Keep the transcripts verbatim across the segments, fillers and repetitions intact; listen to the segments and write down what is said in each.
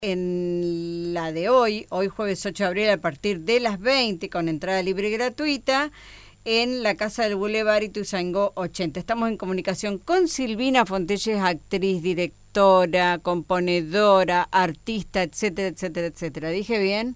En la de hoy, hoy jueves ocho de abril a partir de las veinte, con entrada libre y gratuita, en la Casa del Boulevard Ituzaingó ochenta. Estamos en comunicación con Silvina Fontelles, actriz, directora, componedora, artista, etcétera, etcétera, etcétera. ¿Dije bien?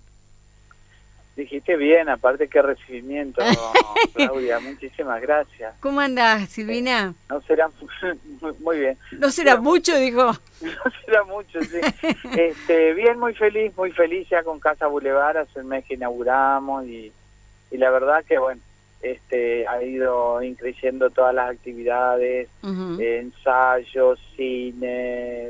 Dijiste bien, aparte qué recibimiento, Claudia, muchísimas gracias. ¿Cómo andás, Silvina? Eh, no será muy, muy bien. No será mucho, mucho, dijo. No será mucho, sí. Este, bien, muy feliz, muy feliz ya con Casa Boulevard, hace un mes que inauguramos y, y la verdad que bueno, este, ha ido increciendo todas las actividades, uh-huh. eh, ensayos, cine,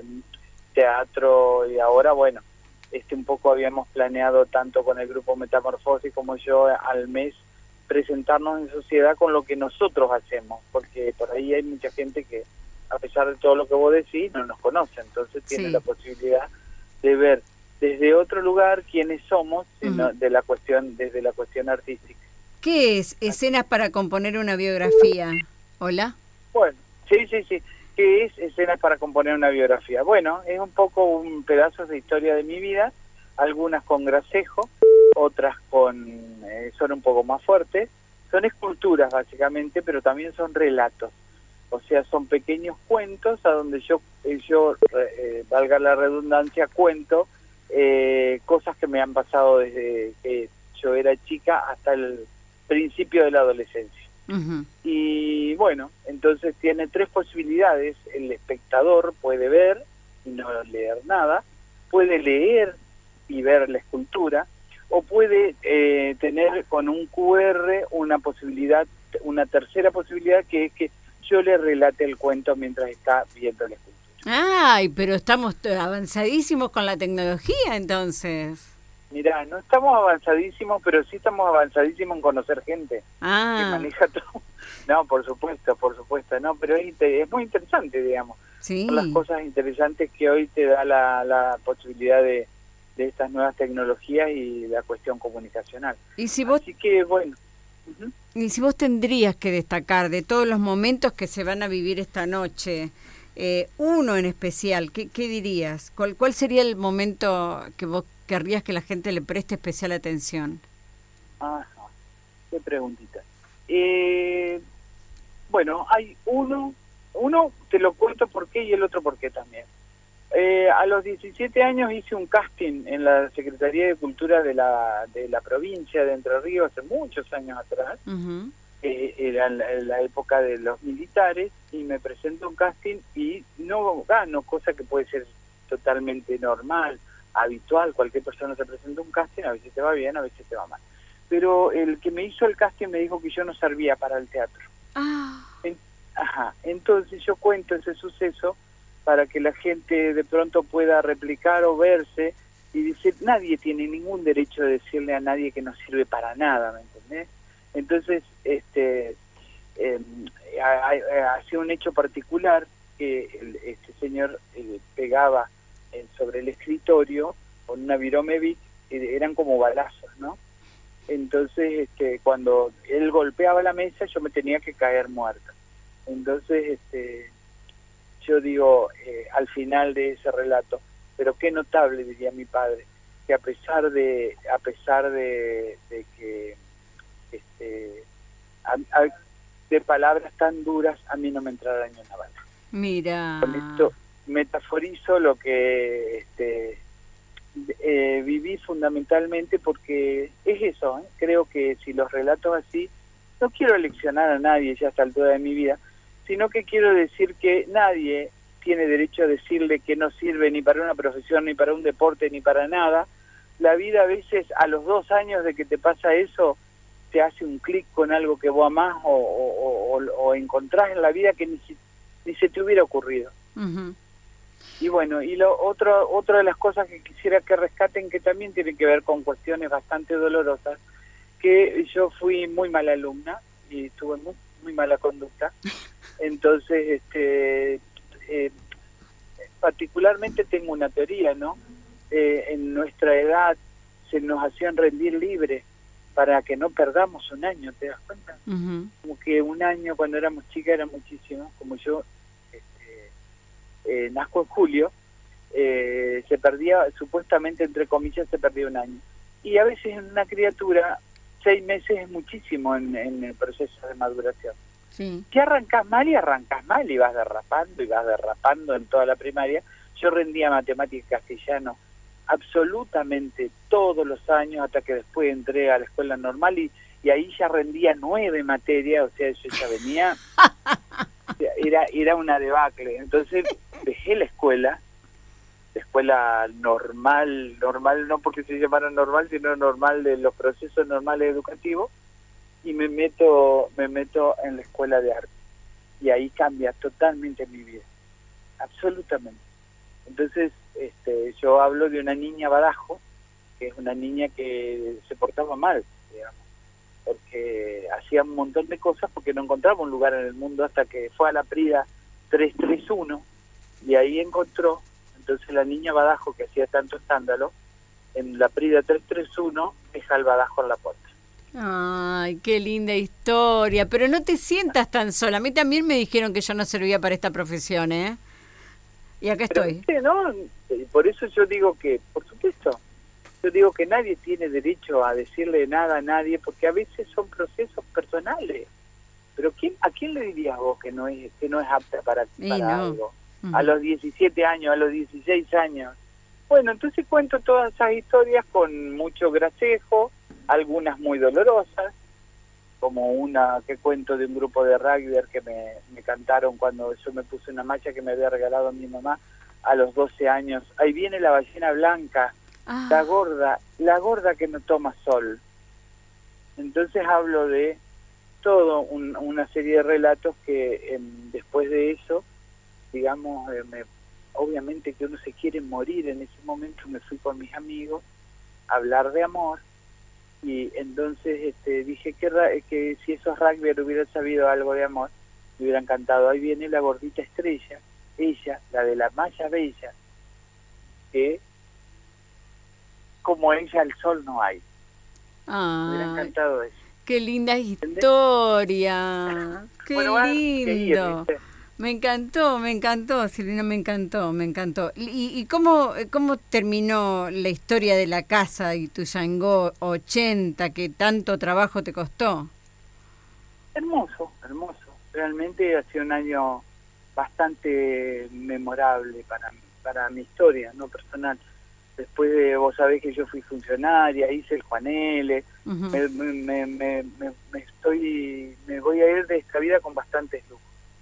teatro y ahora bueno. Este, un poco habíamos planeado tanto con el grupo Metamorfosis como yo al mes presentarnos en sociedad con lo que nosotros hacemos, porque por ahí hay mucha gente que a pesar de todo lo que vos decís no nos conoce, entonces tiene sí. la posibilidad de ver desde otro lugar quiénes somos, sino uh-huh. de la cuestión desde la cuestión artística. ¿Qué es Escenas para componer una biografía? ¿Hola? Bueno, sí, sí, sí. ¿Qué es Escenas para componer una biografía? Bueno, es un poco un pedazo de historia de mi vida, algunas con gracejo, otras con eh, son un poco más fuertes, son esculturas básicamente, pero también son relatos, o sea, son pequeños cuentos a donde yo, eh, yo eh, valga la redundancia, cuento eh, cosas que me han pasado desde que yo era chica hasta el principio de la adolescencia. Uh-huh. Y bueno, entonces tiene tres posibilidades. El espectador puede ver y no leer nada, puede leer y ver la escultura, o puede eh, tener con un cu erre una posibilidad, una tercera posibilidad, que es que yo le relate el cuento mientras está viendo la escultura. Ay, pero estamos avanzadísimos con la tecnología entonces. Mirá, no estamos avanzadísimos, pero sí estamos avanzadísimos en conocer gente ah. que maneja todo. No, por supuesto, por supuesto, no, pero es, es muy interesante, digamos. Sí. Son las cosas interesantes que hoy te da la, la posibilidad de, de estas nuevas tecnologías y la cuestión comunicacional. ¿Y si vos, Así que, bueno. Uh-huh. Y si vos tendrías que destacar de todos los momentos que se van a vivir esta noche, eh, uno en especial, ¿qué, qué dirías? ¿Cuál, ¿Cuál sería el momento que vos querrías que la gente le preste especial atención? Ajá, qué preguntita. Eh, bueno, hay uno, uno te lo cuento por qué y el otro por qué también. Eh, a los diecisiete años hice un casting en la Secretaría de Cultura de la de la provincia de Entre Ríos, hace muchos años atrás. Uh-huh. eh, era la, la época de los militares, y me presento un casting y no gano, cosa que puede ser totalmente normal, habitual. Cualquier persona se presenta un casting, a veces te va bien, a veces te va mal. Pero el que me hizo el casting me dijo que yo no servía para el teatro. Ah. En, ajá, entonces yo cuento ese suceso para que la gente de pronto pueda replicar o verse y decir, nadie tiene ningún derecho de decirle a nadie que no sirve para nada, ¿me entendés? Entonces, este, eh, ha, ha sido un hecho particular que el, este señor eh, pegaba eh, sobre el escritorio con una Viromevic, eh, eran como balazos, ¿no? Entonces, este, cuando él golpeaba la mesa, yo me tenía que caer muerta. Entonces, este, yo digo, eh, al final de ese relato, pero qué notable, diría mi padre, que a pesar de, a pesar de, de que, este, a, a, de palabras tan duras, a mí no me entrará ni una bala. Mira. Con esto metaforizo lo que, este, Eh, viví fundamentalmente, porque es eso, ¿eh? Creo que si los relatos así, no quiero leccionar a nadie ya a esta altura de mi vida, sino que quiero decir que nadie tiene derecho a decirle que no sirve ni para una profesión, ni para un deporte, ni para nada. La vida a veces, a los dos años de que te pasa eso, te hace un clic con algo que vos amás o, o, o, o encontrás en la vida que ni, ni se te hubiera ocurrido. Uh-huh. Y bueno, y lo otro, otra de las cosas que quisiera que rescaten, que también tienen que ver con cuestiones bastante dolorosas, que yo fui muy mala alumna y tuve muy, muy mala conducta. Entonces, este, eh, particularmente tengo una teoría, ¿no? Eh, en nuestra edad se nos hacían rendir libres para que no perdamos un año, ¿te das cuenta? Uh-huh. Como que un año cuando éramos chicas era muchísimo, como yo. Eh, nazco en julio, eh, se perdía, supuestamente, entre comillas, se perdía un año. Y a veces en una criatura, seis meses es muchísimo en, en el proceso de maduración. Sí. Que arrancás mal y arrancás mal y vas derrapando y vas derrapando en toda la primaria. Yo rendía matemáticas y castellano absolutamente todos los años hasta que después entré a la escuela normal y, y ahí ya rendía nueve materias, o sea, yo ya venía, era, era una debacle. Entonces dejé la escuela, la escuela normal, normal no porque se llamara normal, sino normal de los procesos normales educativos, y me meto, me meto en la escuela de arte. Y ahí cambia totalmente mi vida, absolutamente. Entonces, este, yo hablo de una niña Badajo, que es una niña que se portaba mal, digamos, porque hacía un montón de cosas porque no encontraba un lugar en el mundo hasta que fue a la Prida trescientos treinta y uno y ahí encontró. Entonces la niña Badajo, que hacía tanto escándalo, en la Prida trescientos treinta y uno deja el Badajo en la puerta. Ay, qué linda historia, pero no te sientas tan sola. A mí también me dijeron que yo no servía para esta profesión, ¿eh? Y acá Pero, estoy. ¿viste, no? Por eso yo digo que, por supuesto, yo digo que nadie tiene derecho a decirle nada a nadie, porque a veces son procesos personales. Pero ¿quién, ¿a quién le dirías vos que no es que no es apta para, para no. algo? Uh-huh. A los diecisiete años, a los dieciséis años. Bueno, entonces cuento todas esas historias con mucho gracejo, algunas muy dolorosas, como una que cuento de un grupo de rugby que me, me cantaron cuando yo me puse una malla que me había regalado mi mamá a los doce años. Ahí viene la ballena blanca, ah. la gorda, la gorda que no toma sol. Entonces hablo de todo un, una serie de relatos que eh, después de eso, digamos, eh, me, obviamente que uno se quiere morir. En ese momento me fui con mis amigos a hablar de amor. Y entonces este, dije que, que si esos rugby hubieran sabido algo de amor, me hubiera encantado. Ahí viene la gordita estrella, ella, la de la malla bella, que como ella el sol no hay. Ah, me hubiera encantado eso. Qué linda historia, qué bueno, lindo. Ir, me encantó, me encantó, Silvina, me encantó, me encantó. ¿Y, y cómo, cómo terminó la historia de la casa Ituzaingó ochenta, que tanto trabajo te costó? Hermoso, hermoso. Realmente ha sido un año bastante memorable para, para mi historia, no personal. Después de, vos sabés que yo fui funcionaria, hice el Juan L, uh-huh. me, me, me, me, me estoy, me voy a ir de esta vida con bastantes lujos.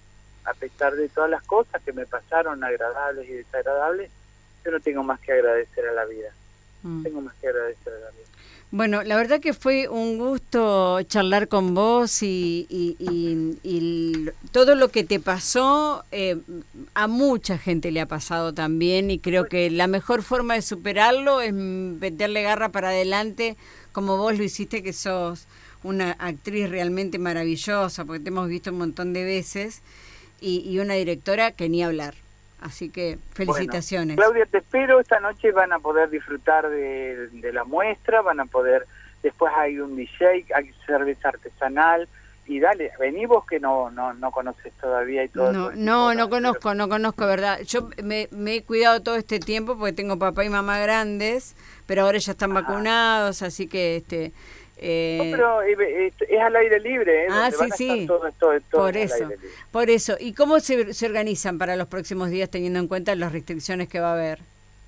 A pesar de todas las cosas que me pasaron, agradables y desagradables, yo no tengo más que agradecer a la vida. Mm. Tengo más que agradecer a la vida. Bueno, la verdad que fue un gusto charlar con vos y, y, y, y todo lo que te pasó, eh, a mucha gente le ha pasado también, y creo que la mejor forma de superarlo es meterle garra para adelante, como vos lo hiciste, que sos una actriz realmente maravillosa, porque te hemos visto un montón de veces. Y, y una directora que ni hablar. Así que felicitaciones. Bueno, Claudia, te espero. Esta noche van a poder disfrutar de, de la muestra, van a poder, después hay un D J, hay cerveza artesanal, y dale, vení vos que no no no conoces todavía y todo. No, no, no conozco, pero... no conozco, ¿verdad? Yo me, me he cuidado todo este tiempo porque tengo papá y mamá grandes, pero ahora ya están Ajá. vacunados, así que... este Eh... No, pero es, es al aire libre, ¿eh? Ah, sí, sí, todo, todo, todo por eso, por eso. ¿Y cómo se, se organizan para los próximos días teniendo en cuenta las restricciones que va a haber?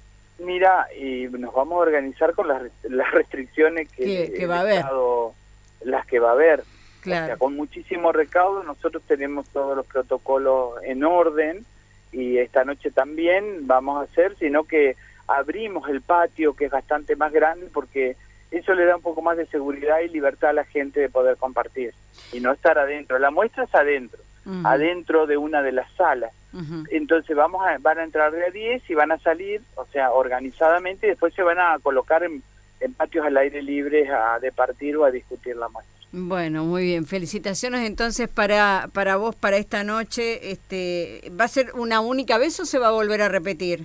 Mira, y nos vamos a organizar con las, las restricciones que, que, que va a haber, Estado, las que va a haber, claro. O sea, con muchísimo recaudo. Nosotros tenemos todos los protocolos en orden y esta noche también vamos a hacer, sino que abrimos el patio, que es bastante más grande, porque eso le da un poco más de seguridad y libertad a la gente de poder compartir y no estar adentro. La muestra es adentro, uh-huh. adentro de una de las salas. Uh-huh. Entonces vamos a, van a entrar de a diez y van a salir, o sea, organizadamente, y después se van a colocar en, en patios al aire libre a departir o a discutir la muestra. Bueno, muy bien. Felicitaciones entonces para para vos para esta noche. Este, ¿va a ser una única vez o se va a volver a repetir?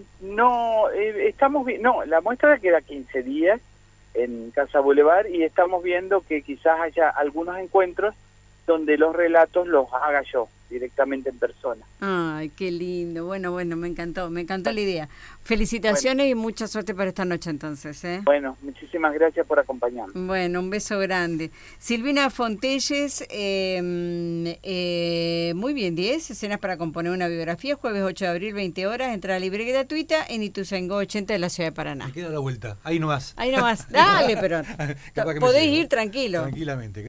No, eh, estamos no, la muestra queda quince días en Casa Boulevard y estamos viendo que quizás haya algunos encuentros donde los relatos los haga yo. directamente en persona. Ay, qué lindo. Bueno, bueno, me encantó, me encantó la idea. Felicitaciones bueno. Y mucha suerte para esta noche entonces, ¿eh? Bueno, muchísimas gracias por acompañarme. Bueno, un beso grande. Silvina Fontelles, eh, eh, muy bien, diez escenas para componer una biografía, jueves ocho de abril, veinte horas, entrada libre y gratuita en Ituzaingó ochenta de la ciudad de Paraná. Me queda la vuelta, ahí nomás. Ahí nomás, dale, pero podés ir tranquilo. Tranquilamente.